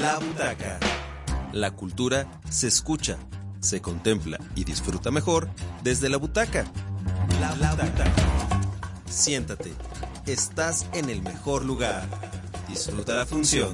La Butaca. La cultura se escucha, se contempla y disfruta mejor desde la butaca. La Butaca. Siéntate, estás en el mejor lugar. Disfruta la función.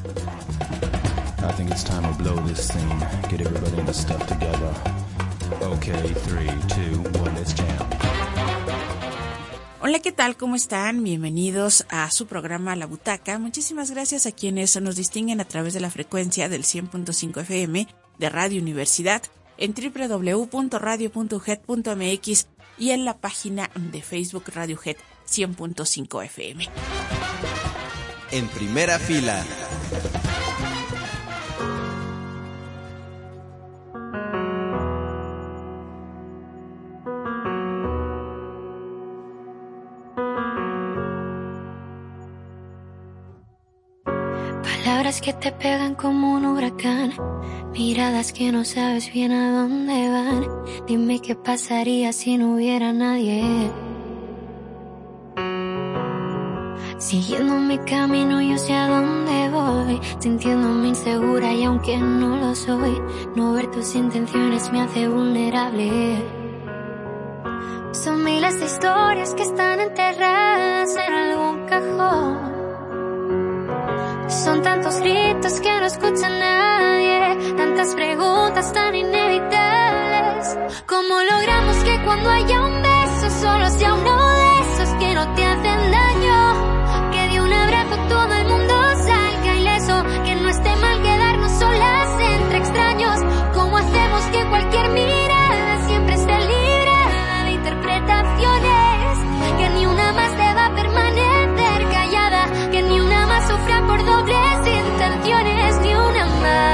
I think it's time to blow this thing. Get everybody in the stuff together. Okay, 3, 2, 1, let's jam. Hola, ¿qué tal? ¿Cómo están? Bienvenidos a su programa La Butaca. Muchísimas gracias a quienes nos distinguen a través de la frecuencia del 100.5 FM de Radio Universidad en www.radio.ujet.mx y en la página de Facebook Radio UJET 100.5 FM. En primera fila. Palabras que te pegan como un huracán, miradas que no sabes bien a dónde van. Dime qué pasaría si no hubiera nadie. Siguiendo mi camino yo sé a dónde voy, sintiéndome insegura y aunque no lo soy, no ver tus intenciones me hace vulnerable. Son miles de historias que están enterradas en algún cajón. Son tantos gritos que no escucha nadie, tantas preguntas tan inevitables. ¿Cómo logramos que cuando haya un beso solo sea uno de esos que no te hacen daño? Que de un abrazo todo el mundo salga ileso, que no esté mal quedarnos solas entre extraños. ¿Cómo hacemos que cualquier mirada siempre esté libre de interpretaciones? Que ni una más deba permanecer callada, que ni una más sufra por dobles intenciones, ni una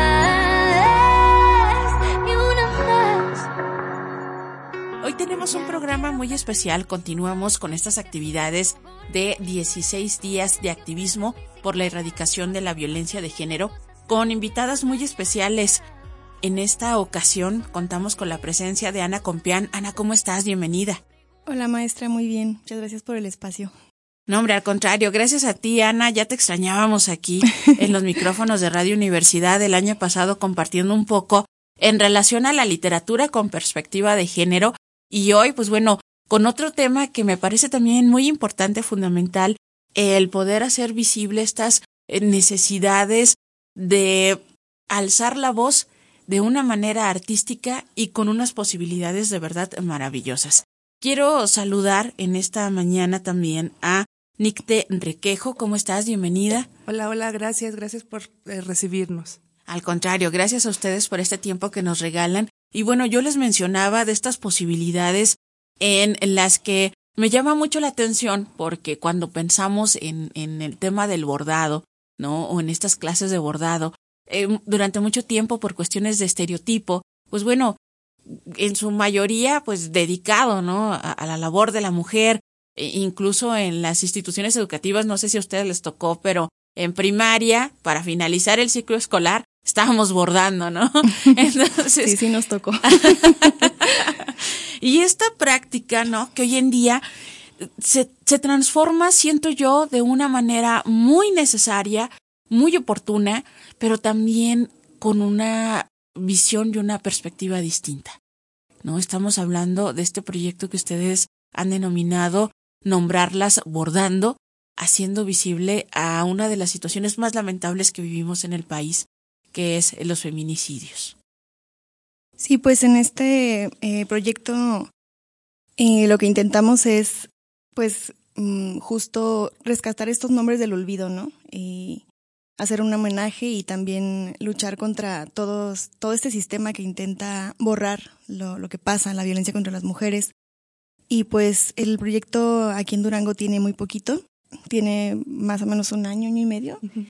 más, ni una más. Hoy tenemos un programa muy especial. Continuamos con estas actividades de 16 días de activismo por la erradicación de la violencia de género con invitadas muy especiales. En esta ocasión contamos con la presencia de Ana Compián. Ana, ¿cómo estás? Bienvenida. Hola maestra, muy bien. Muchas gracias por el espacio. No, hombre, al contrario, gracias a ti, Ana. Ya te extrañábamos aquí en los micrófonos de Radio Universidad el año pasado compartiendo un poco en relación a la literatura con perspectiva de género. Y hoy, pues bueno, con otro tema que me parece también muy importante, fundamental, el poder hacer visible estas necesidades de alzar la voz de una manera artística y con unas posibilidades de verdad maravillosas. Quiero saludar en esta mañana también a Nicte Requejo. ¿Cómo estás? Bienvenida. Hola, gracias por recibirnos. Al contrario, gracias a ustedes por este tiempo que nos regalan. Y bueno, yo les mencionaba de estas posibilidades en las que me llama mucho la atención porque cuando pensamos en el tema del bordado, ¿no? O en estas clases de bordado, durante mucho tiempo por cuestiones de estereotipo, pues bueno, en su mayoría pues dedicado, ¿no? A la labor de la mujer, incluso en las instituciones educativas, no sé si a ustedes les tocó, pero en primaria, para finalizar el ciclo escolar, estábamos bordando, ¿no? Entonces, sí nos tocó. Y esta práctica, ¿no? Que hoy en día se transforma, siento yo, de una manera muy necesaria, muy oportuna, pero también con una visión y una perspectiva distinta, ¿no? Estamos hablando de este proyecto que ustedes han denominado Nombrarlas Bordando, haciendo visible a una de las situaciones más lamentables que vivimos en el país, que es los feminicidios. Sí, pues en este proyecto lo que intentamos es, pues, justo rescatar estos nombres del olvido, ¿no? Y hacer un homenaje y también luchar contra todo este sistema que intenta borrar lo que pasa, la violencia contra las mujeres. Y pues el proyecto aquí en Durango tiene muy poquito, tiene más o menos un año y medio. Uh-huh.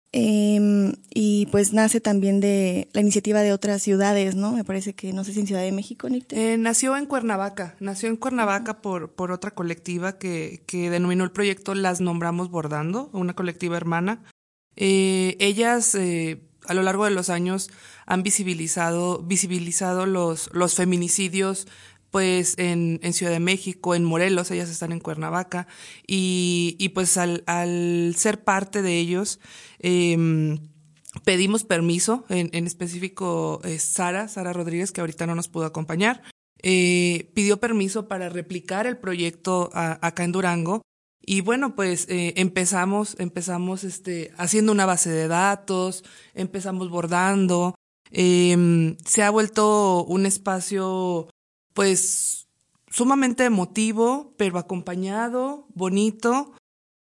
Y pues nace también de la iniciativa de otras ciudades, ¿no? Me parece que, no sé si en Ciudad de México, Nicte. Nació en Cuernavaca por otra colectiva que denominó el proyecto Las Nombramos Bordando, una colectiva hermana. Ellas a lo largo de los años han visibilizado los feminicidios pues en Ciudad de México, en Morelos, ellas están en Cuernavaca, y pues al ser parte de ellos, pedimos permiso, en específico Sara Rodríguez, que ahorita no nos pudo acompañar, pidió permiso para replicar el proyecto acá en Durango. Y bueno, pues empezamos haciendo una base de datos, empezamos bordando. Se ha vuelto un espacio pues sumamente emotivo, pero acompañado, bonito.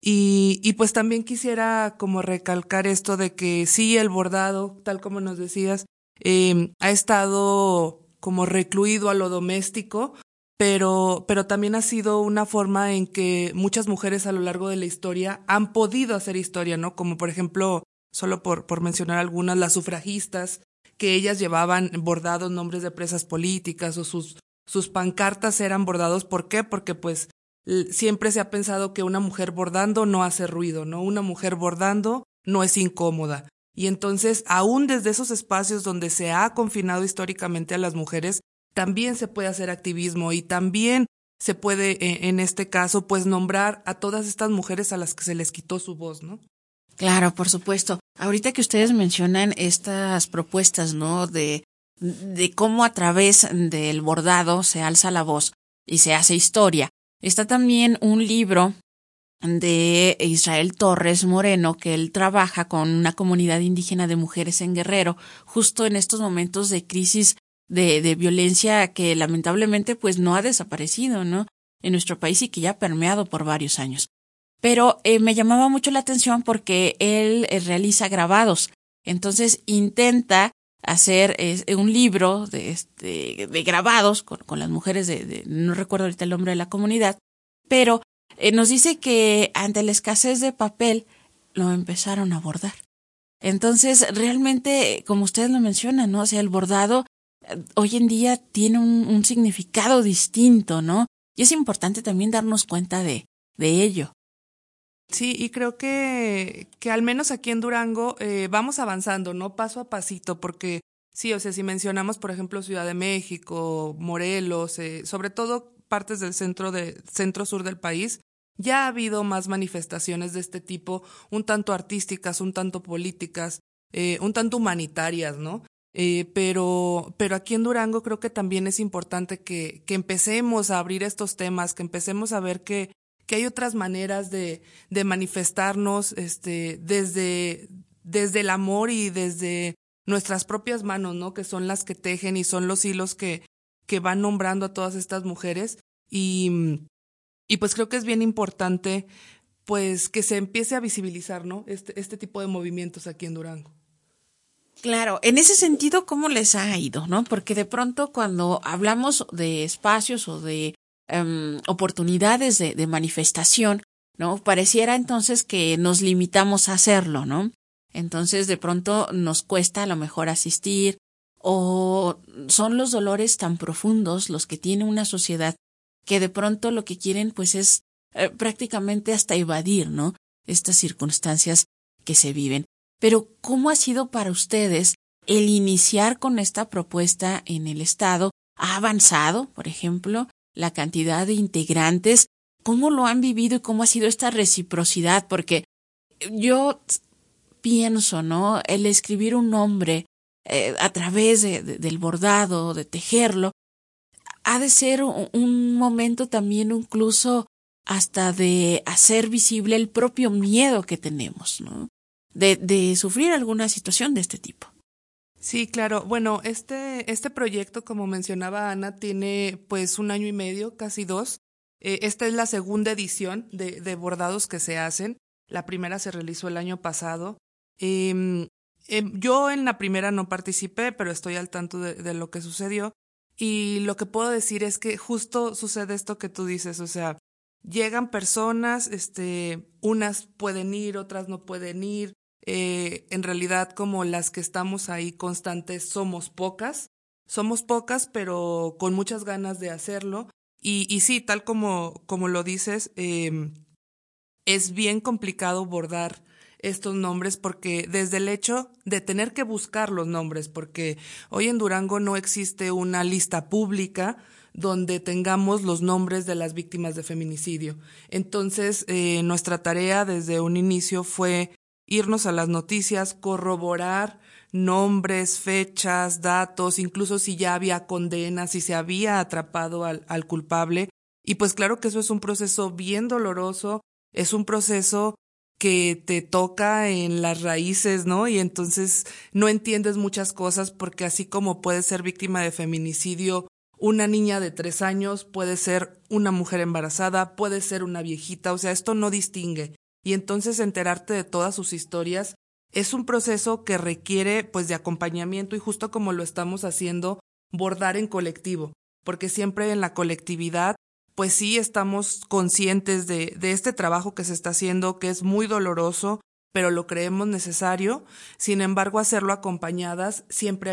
Y pues también quisiera como recalcar esto de que sí, el bordado, tal como nos decías, ha estado como recluido a lo doméstico, pero también ha sido una forma en que muchas mujeres a lo largo de la historia han podido hacer historia, ¿no? Como por ejemplo, solo por mencionar algunas, las sufragistas, que ellas llevaban bordados nombres de presas políticas o sus pancartas eran bordados. ¿Por qué? Porque pues siempre se ha pensado que una mujer bordando no hace ruido, ¿no? Una mujer bordando no es incómoda. Y entonces, aún desde esos espacios donde se ha confinado históricamente a las mujeres, también se puede hacer activismo y también se puede, en este caso, pues nombrar a todas estas mujeres a las que se les quitó su voz, ¿no? Claro, por supuesto. Ahorita que ustedes mencionan estas propuestas, ¿no? De cómo a través del bordado se alza la voz y se hace historia. Está también un libro de Israel Torres Moreno, que él trabaja con una comunidad indígena de mujeres en Guerrero, justo en estos momentos de crisis de violencia que lamentablemente pues no ha desaparecido, ¿no? En nuestro país y que ya ha permeado por varios años. Pero me llamaba mucho la atención porque él realiza grabados. Entonces intenta hacer un libro de grabados con las mujeres no recuerdo ahorita el nombre de la comunidad, pero nos dice que ante la escasez de papel lo empezaron a bordar. Entonces realmente, como ustedes lo mencionan, ¿no? O sea, el bordado hoy en día tiene un significado distinto, ¿no? Y es importante también darnos cuenta de ello. Sí, y creo que al menos aquí en Durango vamos avanzando, ¿no? Paso a pasito, porque sí, o sea, si mencionamos, por ejemplo, Ciudad de México, Morelos, sobre todo partes del centro-sur del país, ya ha habido más manifestaciones de este tipo, un tanto artísticas, un tanto políticas, un tanto humanitarias, ¿no? Pero aquí en Durango creo que también es importante que empecemos a abrir estos temas, que empecemos a ver que hay otras maneras de manifestarnos desde el amor y desde nuestras propias manos, ¿no? Que son las que tejen y son los hilos que van nombrando a todas estas mujeres y pues creo que es bien importante pues que se empiece a visibilizar, ¿no? Este tipo de movimientos aquí en Durango. Claro, en ese sentido, ¿cómo les ha ido, no? Porque de pronto cuando hablamos de espacios o de oportunidades de manifestación, ¿no? Pareciera entonces que nos limitamos a hacerlo, ¿no? Entonces de pronto nos cuesta a lo mejor asistir o son los dolores tan profundos los que tiene una sociedad que de pronto lo que quieren pues es prácticamente hasta evadir, ¿no? Estas circunstancias que se viven. Pero ¿cómo ha sido para ustedes el iniciar con esta propuesta en el Estado? ¿Ha avanzado, por ejemplo, la cantidad de integrantes? ¿Cómo lo han vivido y cómo ha sido esta reciprocidad? Porque yo pienso, ¿no? El escribir un nombre a través del bordado, de tejerlo, ha de ser un momento también incluso hasta de hacer visible el propio miedo que tenemos, ¿no? De sufrir alguna situación de este tipo. Sí, claro. Bueno, este proyecto, como mencionaba Ana, tiene pues 1 año y medio, casi 2. Esta es la segunda edición de bordados que se hacen. La primera se realizó el año pasado. Yo en la primera no participé, pero estoy al tanto de lo que sucedió. Y lo que puedo decir es que justo sucede esto que tú dices, o sea, llegan personas, unas pueden ir, otras no pueden ir. En realidad, como las que estamos ahí constantes somos pocas, pero con muchas ganas de hacerlo. Y sí, tal como lo dices, es bien complicado bordar estos nombres porque desde el hecho de tener que buscar los nombres, porque hoy en Durango no existe una lista pública donde tengamos los nombres de las víctimas de feminicidio. Entonces, nuestra tarea desde un inicio fue irnos a las noticias, corroborar nombres, fechas, datos, incluso si ya había condenas, si se había atrapado al culpable. Y pues claro que eso es un proceso bien doloroso, es un proceso que te toca en las raíces, ¿no? Y entonces no entiendes muchas cosas porque así como puedes ser víctima de feminicidio una niña de 3 años, puede ser una mujer embarazada, puede ser una viejita, o sea, esto no distingue. Y entonces enterarte de todas sus historias es un proceso que requiere pues de acompañamiento y justo como lo estamos haciendo, bordar en colectivo, porque siempre en la colectividad pues sí estamos conscientes de este trabajo que se está haciendo, que es muy doloroso, pero lo creemos necesario. Sin embargo, hacerlo acompañadas siempre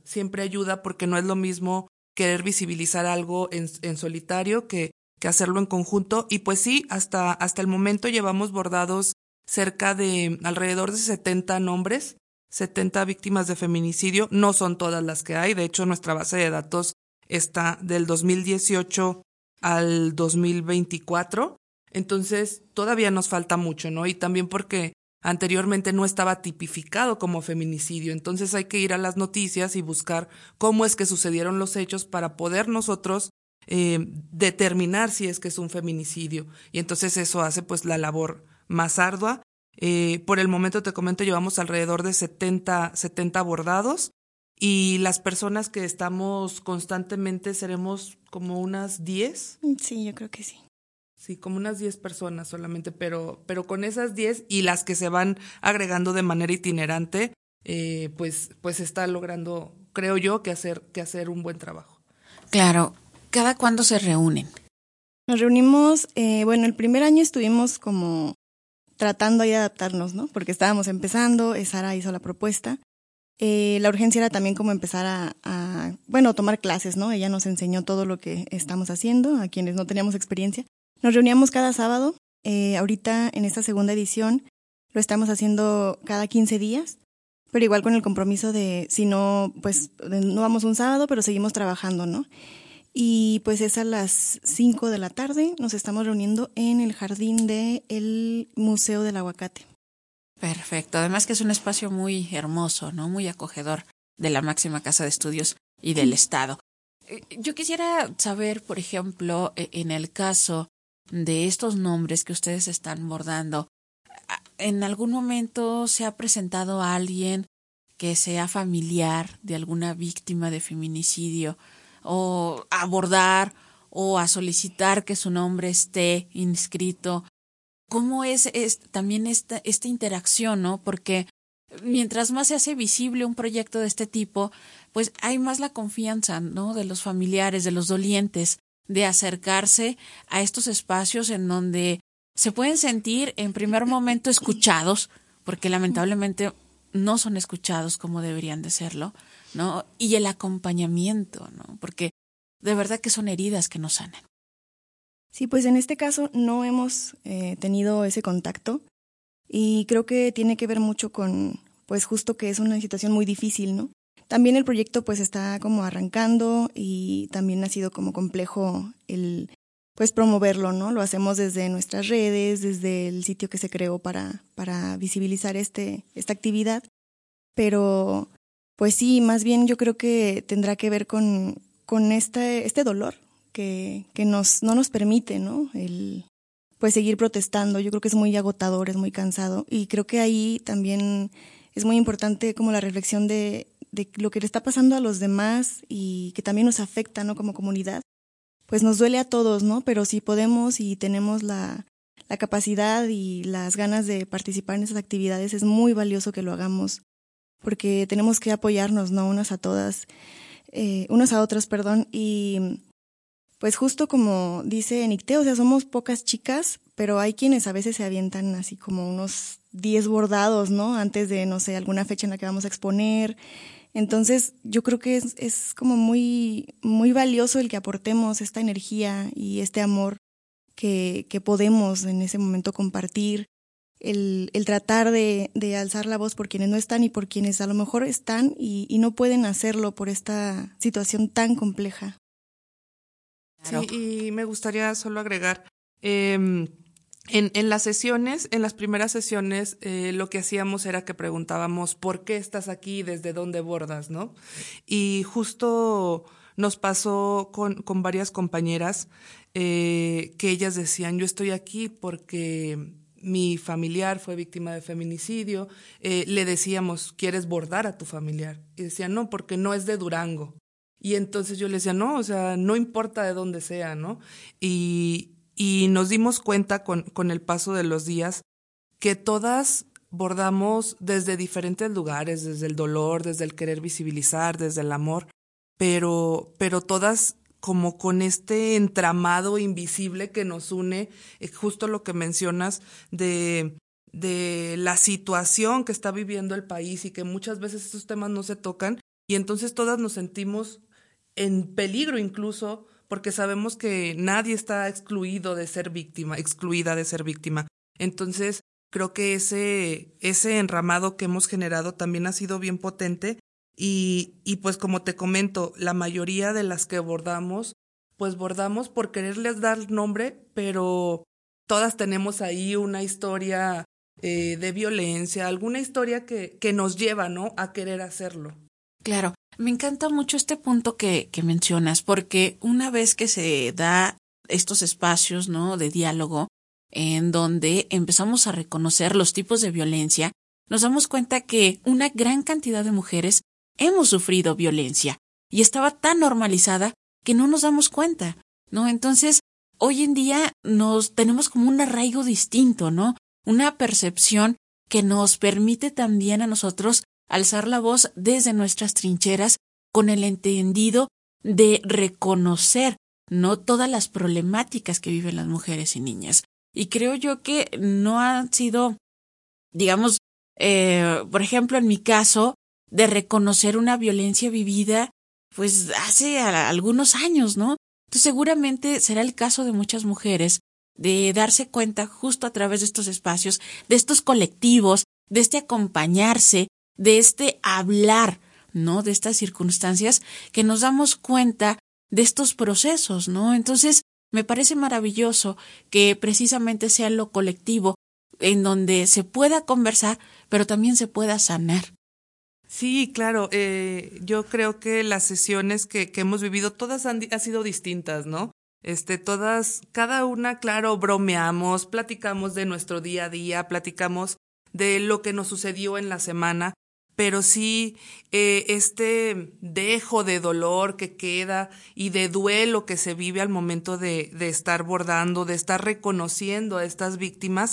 ayuda porque no es lo mismo querer visibilizar algo en solitario que hacerlo en conjunto. Y pues sí, hasta el momento llevamos bordados cerca de alrededor de 70 nombres, 70 víctimas de feminicidio. No son todas las que hay, de hecho nuestra base de datos está del 2018 al 2024, entonces todavía nos falta mucho, ¿no? Y también porque anteriormente no estaba tipificado como feminicidio, entonces hay que ir a las noticias y buscar cómo es que sucedieron los hechos para poder nosotros determinar si es que es un feminicidio, y entonces eso hace pues la labor más ardua. Por el momento te comento, llevamos alrededor de 70 bordados, y las personas que estamos constantemente seremos como unas 10. Sí, yo creo que sí. Sí, como unas 10 personas solamente, pero con esas 10 y las que se van agregando de manera itinerante, pues está logrando, creo yo, que hacer un buen trabajo. Claro. ¿Cada cuándo se reúnen? Nos reunimos, bueno, el primer año estuvimos como tratando ahí de adaptarnos, ¿no? Porque estábamos empezando, Sara hizo la propuesta. La urgencia era también como empezar a tomar clases, ¿no? Ella nos enseñó todo lo que estamos haciendo, a quienes no teníamos experiencia. Nos reuníamos cada sábado. Ahorita en esta segunda edición lo estamos haciendo cada 15 días, pero igual con el compromiso de, si no, pues no vamos un sábado, pero seguimos trabajando, ¿no? Y pues es a las 5 de la tarde, nos estamos reuniendo en el jardín del Museo del Aguacate. Perfecto, además que es un espacio muy hermoso, ¿no? Muy acogedor de la máxima casa de estudios y del Estado. Yo quisiera saber, por ejemplo, en el caso de estos nombres que ustedes están bordando, ¿en algún momento se ha presentado a alguien que sea familiar de alguna víctima de feminicidio o a abordar o a solicitar que su nombre esté inscrito? ¿Cómo es también esta interacción, no? Porque mientras más se hace visible un proyecto de este tipo, pues hay más la confianza, ¿no? De los familiares, de los dolientes, de acercarse a estos espacios en donde se pueden sentir en primer momento escuchados, porque lamentablemente no son escuchados como deberían de serlo, ¿no? Y el acompañamiento, ¿no? Porque de verdad que son heridas que no sanan. Sí, pues en este caso no hemos tenido ese contacto y creo que tiene que ver mucho con, pues justo que es una situación muy difícil, ¿no? También el proyecto pues está como arrancando y también ha sido como complejo el pues promoverlo, ¿no? Lo hacemos desde nuestras redes, desde el sitio que se creó para visibilizar esta actividad, pero pues sí, más bien yo creo que tendrá que ver con este dolor que no nos permite, ¿no? El pues seguir protestando. Yo creo que es muy agotador, es muy cansado, y creo que ahí también es muy importante como la reflexión de lo que le está pasando a los demás y que también nos afecta, ¿no? Como comunidad, pues nos duele a todos, ¿no? Pero si podemos y tenemos la capacidad y las ganas de participar en esas actividades, es muy valioso que lo hagamos, porque tenemos que apoyarnos, ¿no? Unas a otras, y pues justo como dice Nicté, o sea, somos pocas chicas, pero hay quienes a veces se avientan así como unos 10 bordados, ¿no? Antes de, no sé, alguna fecha en la que vamos a exponer. Entonces, yo creo que es como muy, muy valioso el que aportemos esta energía y este amor que podemos en ese momento compartir, el tratar de alzar la voz por quienes no están y por quienes a lo mejor están y no pueden hacerlo por esta situación tan compleja. Sí, y me gustaría solo agregar, En las sesiones, en las primeras sesiones, lo que hacíamos era que preguntábamos ¿por qué estás aquí? ¿Desde dónde bordas? ¿No? Y justo nos pasó con varias compañeras que ellas decían, yo estoy aquí porque mi familiar fue víctima de feminicidio. Le decíamos, ¿quieres bordar a tu familiar? Y decían, no, porque no es de Durango. Y entonces yo les decía, no, o sea, no importa de dónde sea, ¿no? Y nos dimos cuenta con el paso de los días que todas bordamos desde diferentes lugares, desde el dolor, desde el querer visibilizar, desde el amor, pero todas como con este entramado invisible que nos une, justo lo que mencionas de la situación que está viviendo el país y que muchas veces estos temas no se tocan y entonces todas nos sentimos en peligro incluso porque sabemos que nadie está excluida de ser víctima. Entonces, creo que ese enramado que hemos generado también ha sido bien potente y pues como te comento, la mayoría de las que bordamos, pues bordamos por quererles dar nombre, pero todas tenemos ahí una historia de violencia, alguna historia que nos lleva, ¿no?, a querer hacerlo. Claro. Me encanta mucho este punto que mencionas, porque una vez que se da estos espacios, ¿no?, de diálogo, en donde empezamos a reconocer los tipos de violencia, nos damos cuenta que una gran cantidad de mujeres hemos sufrido violencia y estaba tan normalizada que no nos damos cuenta, ¿no? Entonces, hoy en día tenemos como un arraigo distinto, ¿no? Una percepción que nos permite también a nosotros alzar la voz desde nuestras trincheras con el entendido de reconocer, ¿no?, todas las problemáticas que viven las mujeres y niñas. Y creo yo que no han sido, digamos, por ejemplo, en mi caso, de reconocer una violencia vivida, pues hace algunos años, ¿no? Entonces seguramente será el caso de muchas mujeres de darse cuenta justo a través de estos espacios, de estos colectivos, de este acompañarse, de este hablar, ¿no?, de estas circunstancias, que nos damos cuenta de estos procesos, ¿no? Entonces, me parece maravilloso que precisamente sea lo colectivo en donde se pueda conversar, pero también se pueda sanar. Sí, claro. Yo creo que las sesiones que hemos vivido, todas han sido distintas, ¿no? Todas, cada una, claro, bromeamos, platicamos de nuestro día a día, platicamos de lo que nos sucedió en la semana, pero sí este dejo de dolor que queda y de duelo que se vive al momento de estar bordando, de estar reconociendo a estas víctimas,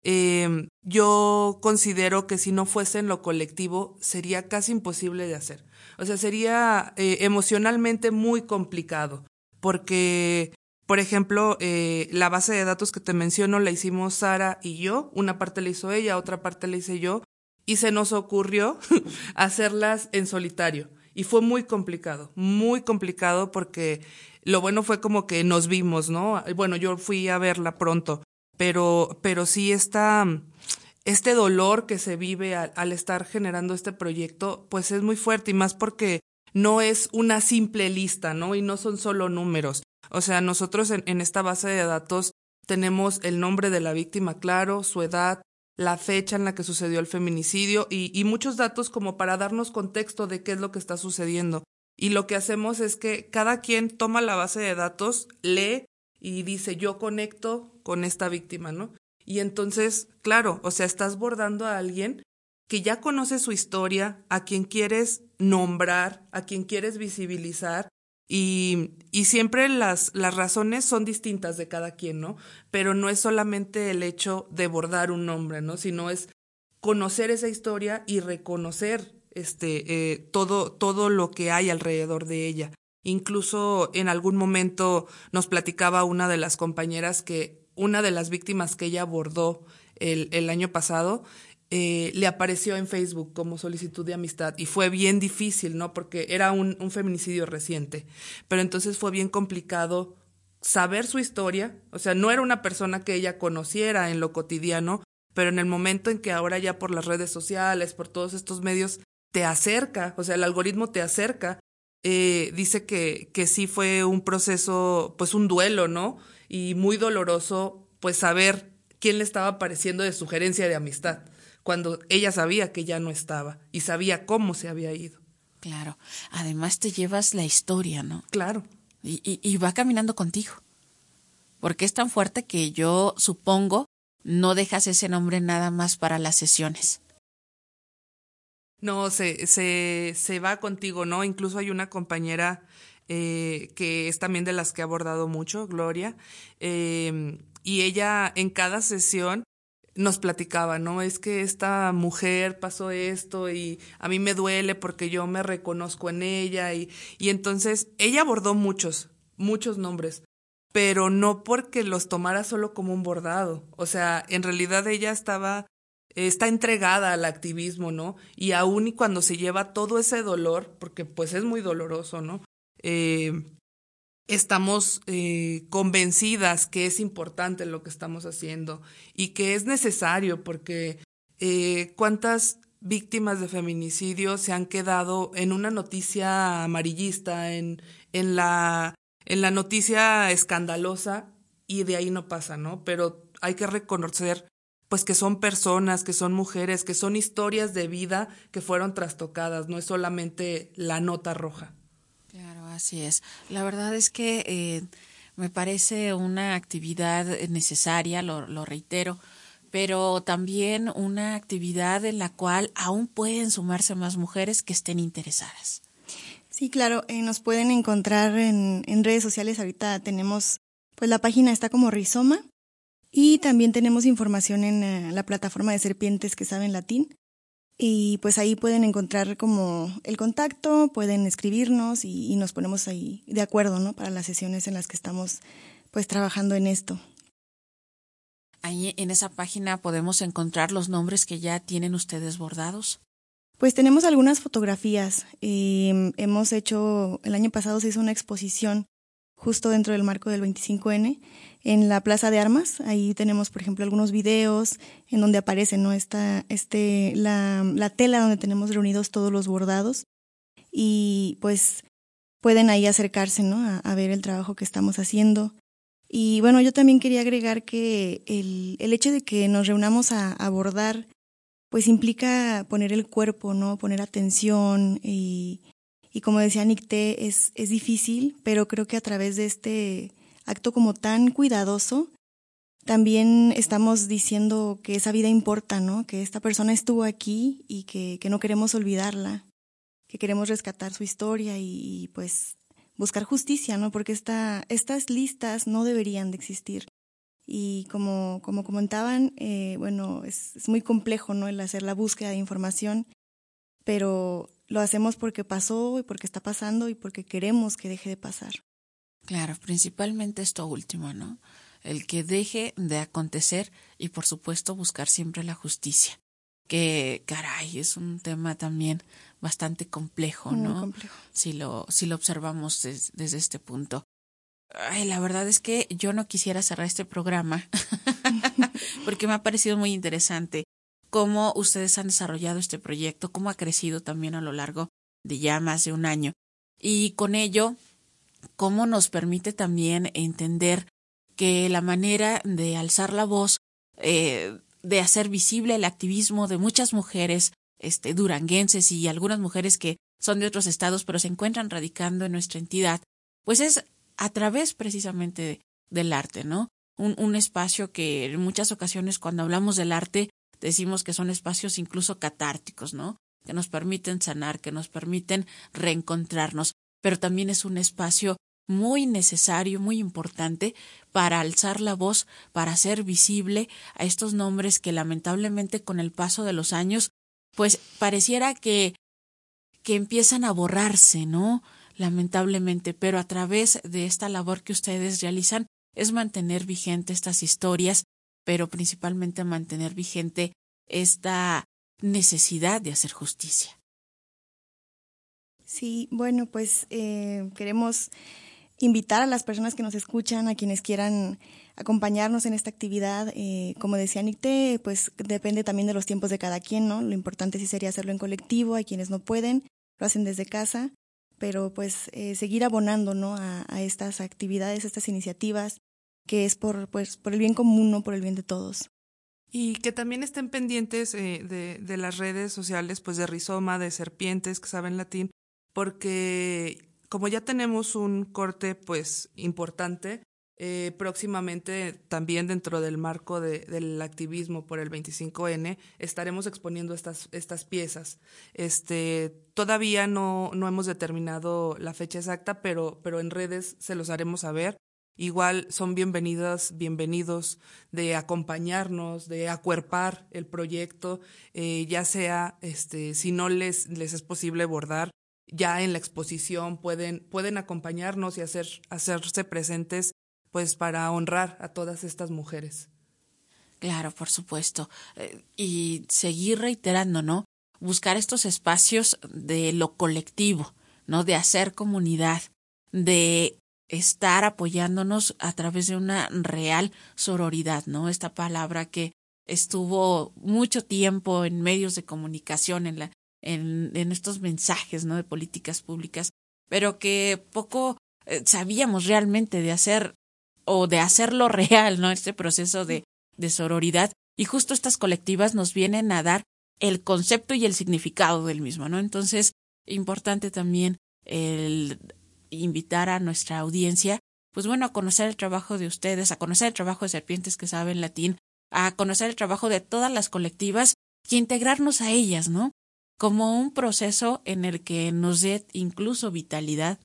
yo considero que si no fuese en lo colectivo sería casi imposible de hacer. O sea, sería emocionalmente muy complicado porque, por ejemplo, la base de datos que te menciono la hicimos Sara y yo, una parte la hizo ella, otra parte la hice yo, y se nos ocurrió hacerlas en solitario. Y fue muy complicado porque lo bueno fue como que nos vimos, ¿no? Bueno, yo fui a verla pronto, pero sí este dolor que se vive al estar generando este proyecto, pues es muy fuerte y más porque no es una simple lista, ¿no? Y no son solo números. O sea, nosotros en esta base de datos tenemos el nombre de la víctima, claro, su edad, la fecha en la que sucedió el feminicidio y muchos datos como para darnos contexto de qué es lo que está sucediendo. Y lo que hacemos es que cada quien toma la base de datos, lee y dice yo conecto con esta víctima, ¿no? Y entonces, claro, o sea, estás bordando a alguien que ya conoce su historia, a quien quieres nombrar, a quien quieres visibilizar, y siempre las razones son distintas de cada quien, ¿no? Pero no es solamente el hecho de bordar un nombre, ¿no? Sino es conocer esa historia y reconocer todo lo que hay alrededor de ella. Incluso en algún momento nos platicaba una de las compañeras que una de las víctimas que ella abordó el año pasado le apareció en Facebook como solicitud de amistad y fue bien difícil, ¿no? Porque era un feminicidio reciente, pero entonces fue bien complicado saber su historia, o sea, no era una persona que ella conociera en lo cotidiano, pero en el momento en que ahora ya por las redes sociales, por todos estos medios, te acerca, o sea, el algoritmo te acerca, dice que sí fue un proceso, pues un duelo, ¿no? Y muy doloroso, pues saber quién le estaba apareciendo de sugerencia de amistad, cuando ella sabía que ya no estaba y sabía cómo se había ido. Claro. Además te llevas la historia, ¿no? Claro. Y va caminando contigo. Porque es tan fuerte que yo supongo no dejas ese nombre nada más para las sesiones. No, se va contigo, ¿no? Incluso hay una compañera que es también de las que ha abordado mucho, Gloria, y ella en cada sesión nos platicaba, ¿no? Es que esta mujer pasó esto y a mí me duele porque yo me reconozco en ella y entonces ella abordó muchos nombres, pero no porque los tomara solo como un bordado. O sea, en realidad ella está entregada al activismo, ¿no? Y aún y cuando se lleva todo ese dolor, porque pues es muy doloroso, ¿no? Estamos convencidas que es importante lo que estamos haciendo y que es necesario porque cuántas víctimas de feminicidio se han quedado en una noticia amarillista, en la noticia escandalosa y de ahí no pasa, ¿no? Pero hay que reconocer pues que son personas, que son mujeres, que son historias de vida que fueron trastocadas, no es solamente la nota roja. Claro, así es. La verdad es que me parece una actividad necesaria, lo reitero, pero también una actividad en la cual aún pueden sumarse más mujeres que estén interesadas. Sí, claro, nos pueden encontrar en redes sociales. Ahorita tenemos, pues la página está como Rizoma y también tenemos información en la plataforma de Serpientes que saben latín. Y pues ahí pueden encontrar como el contacto, pueden escribirnos y nos ponemos ahí de acuerdo, ¿no? Para las sesiones en las que estamos pues trabajando en esto. Ahí en esa página podemos encontrar los nombres que ya tienen ustedes bordados. Pues tenemos algunas fotografías. Hemos hecho, el año pasado se hizo una exposición justo dentro del marco del 25N en la Plaza de Armas. Ahí tenemos, por ejemplo, algunos videos en donde aparece, ¿no? La tela donde tenemos reunidos todos los bordados y pues pueden ahí acercarse, ¿no? A ver el trabajo que estamos haciendo. Y bueno, yo también quería agregar que el hecho de que nos reunamos a bordar pues implica poner el cuerpo, ¿no? Poner atención y como decía Nicté, es difícil, pero creo que a través de este acto como tan cuidadoso, también estamos diciendo que esa vida importa, ¿no? Que esta persona estuvo aquí y que no queremos olvidarla, que queremos rescatar su historia y pues buscar justicia, ¿no? Porque estas listas no deberían de existir. Y como comentaban, bueno, es muy complejo, ¿no? El hacer la búsqueda de información, pero lo hacemos porque pasó y porque está pasando y porque queremos que deje de pasar. Claro, principalmente esto último, ¿no? El que deje de acontecer y por supuesto buscar siempre la justicia. Que, caray, es un tema también bastante complejo, ¿no? Muy complejo. Si lo observamos desde este punto. Ay, la verdad es que yo no quisiera cerrar este programa porque me ha parecido muy interesante cómo ustedes han desarrollado este proyecto, cómo ha crecido también a lo largo de ya más de un año. Y con ello, cómo nos permite también entender que la manera de alzar la voz, de hacer visible el activismo de muchas mujeres duranguenses y algunas mujeres que son de otros estados pero se encuentran radicando en nuestra entidad, pues es a través precisamente del arte, ¿no? Un espacio que en muchas ocasiones cuando hablamos del arte decimos que son espacios incluso catárticos, ¿no? Que nos permiten sanar, que nos permiten reencontrarnos, pero también es un espacio muy necesario, muy importante para alzar la voz, para hacer visible a estos nombres que lamentablemente con el paso de los años, pues pareciera que empiezan a borrarse, ¿no? Lamentablemente, pero a través de esta labor que ustedes realizan es mantener vigente estas historias, pero principalmente mantener vigente esta necesidad de hacer justicia. Sí, bueno, pues queremos invitar a las personas que nos escuchan, a quienes quieran acompañarnos en esta actividad. Como decía Nicté, pues depende también de los tiempos de cada quien, ¿no? Lo importante sí sería hacerlo en colectivo, hay quienes no pueden, lo hacen desde casa, pero pues seguir abonando, ¿no? a estas actividades, estas iniciativas, que es por el bien común, ¿no? Por el bien de todos. Y que también estén pendientes de las redes sociales, pues de Rizoma, de Serpientes, que saben latín, porque como ya tenemos un corte pues importante, próximamente también dentro del marco del activismo por el 25N estaremos exponiendo estas piezas. Todavía no hemos determinado la fecha exacta, pero en redes se los haremos saber. Igual son bienvenidos de acompañarnos, de acuerpar el proyecto, ya sea si no les es posible bordar, ya en la exposición pueden acompañarnos y hacerse presentes pues para honrar a todas estas mujeres. Claro, por supuesto. Y seguir reiterando, ¿no? Buscar estos espacios de lo colectivo, ¿no? De hacer comunidad, de estar apoyándonos a través de una real sororidad, ¿no? Esta palabra que estuvo mucho tiempo en medios de comunicación, en estos mensajes, ¿no? De políticas públicas, pero que poco sabíamos realmente de hacer o de hacerlo real, ¿no? Este proceso de sororidad. Y justo estas colectivas nos vienen a dar el concepto y el significado del mismo, ¿no? Entonces, importante también el invitar a nuestra audiencia, pues bueno, a conocer el trabajo de ustedes, a conocer el trabajo de Serpientes que saben latín, a conocer el trabajo de todas las colectivas y integrarnos a ellas, ¿no? Como un proceso en el que nos dé incluso vitalidad,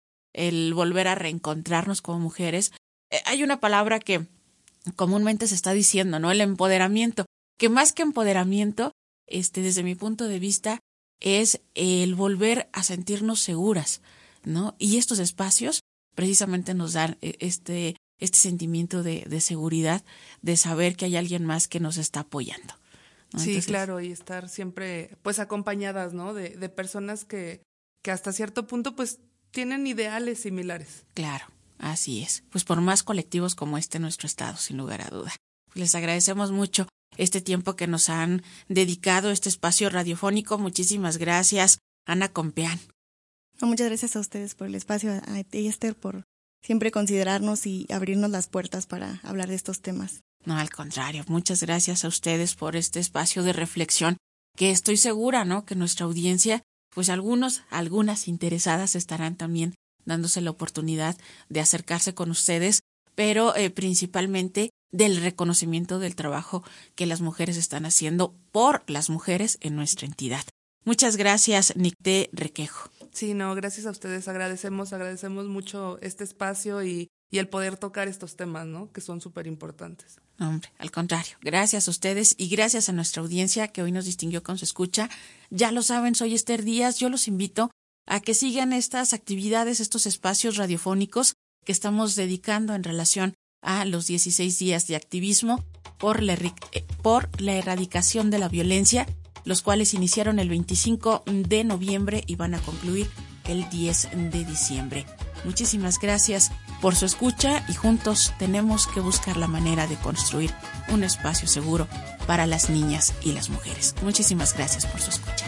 el volver a reencontrarnos como mujeres. Hay una palabra que comúnmente se está diciendo, ¿no? El empoderamiento, que más que empoderamiento, desde mi punto de vista, es el volver a sentirnos seguras, ¿no? Y estos espacios precisamente nos dan este sentimiento de seguridad, de saber que hay alguien más que nos está apoyando, ¿no? Sí, Entonces, claro, y estar siempre pues acompañadas, ¿no? De personas que hasta cierto punto pues tienen ideales similares. Claro, así es. Pues por más colectivos como en nuestro estado, sin lugar a duda. Les agradecemos mucho este tiempo que nos han dedicado, este espacio radiofónico. Muchísimas gracias, Ana Compeán. No, muchas gracias a ustedes por el espacio, a ti, Esther, por siempre considerarnos y abrirnos las puertas para hablar de estos temas. No, al contrario, muchas gracias a ustedes por este espacio de reflexión que estoy segura, ¿no? Que nuestra audiencia, pues algunas interesadas estarán también dándose la oportunidad de acercarse con ustedes, pero principalmente del reconocimiento del trabajo que las mujeres están haciendo por las mujeres en nuestra entidad. Muchas gracias, Nicté Requejo. Sí, no, gracias a ustedes. Agradecemos mucho este espacio y el poder tocar estos temas, ¿no? Que son súper importantes. No, hombre, al contrario. Gracias a ustedes y gracias a nuestra audiencia que hoy nos distinguió con su escucha. Ya lo saben, soy Esther Díaz. Yo los invito a que sigan estas actividades, estos espacios radiofónicos que estamos dedicando en relación a los 16 días de activismo por la erradicación de la violencia, los cuales iniciaron el 25 de noviembre y van a concluir el 10 de diciembre. Muchísimas gracias por su escucha y juntos tenemos que buscar la manera de construir un espacio seguro para las niñas y las mujeres. Muchísimas gracias por su escucha.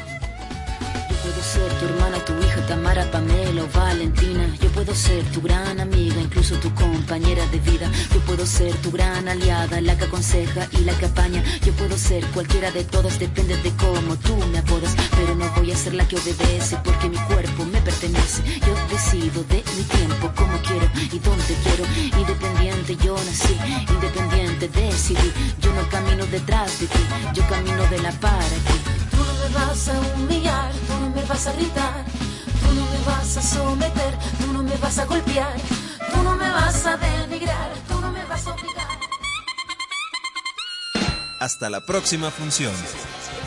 Yo puedo ser tu hermana, tu hija, Tamara, Pamela o Valentina. Yo puedo ser tu gran amiga, incluso tu compañera de vida. Yo puedo ser tu gran aliada, la que aconseja y la que apaña. Yo puedo ser cualquiera de todas, depende de cómo tú me apodas. Pero no voy a ser la que obedece, porque mi cuerpo me pertenece. Yo decido de mi tiempo, cómo quiero y dónde quiero. Independiente yo nací, independiente decidí. Yo no camino detrás de ti, yo camino de la para ti. Tú no me vas a humillar, tú no me vas a gritar, tú no me vas a someter, tú no me vas a golpear, tú no me vas a denigrar, tú no me vas a obligar. Hasta la próxima función.